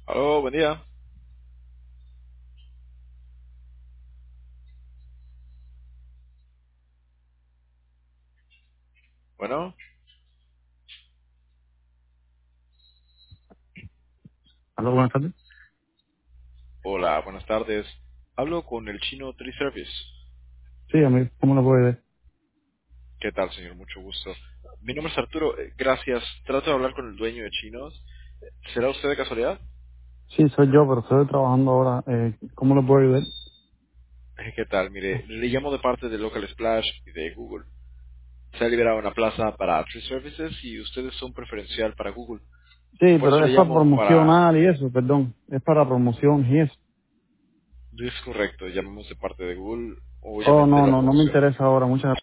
Aló, buen día. Bueno, Aló, buenas tardes. hola, buenas tardes. Hablo con el chino Tree Service. Sí, a mí, ¿cómo lo puede ver? ¿Qué tal, señor? Mucho gusto. Mi nombre es Arturo. Gracias. Trato de hablar con el dueño de Chinos. ¿Será usted de casualidad? Sí, soy yo, pero estoy trabajando ahora. ¿Cómo lo puedo ayudar? ¿Qué tal? Mire, le llamo de parte de Local Splash y de Google. Se ha liberado una plaza para Tree Services y ustedes son preferencial para Google. Sí, Por eso pero le es para llamo para... promocionar y eso, perdón. Es para promoción y eso. No es correcto, llamamos de parte de Google, Oh, obviamente no, la no, no me promoción. interesa ahora. Muchas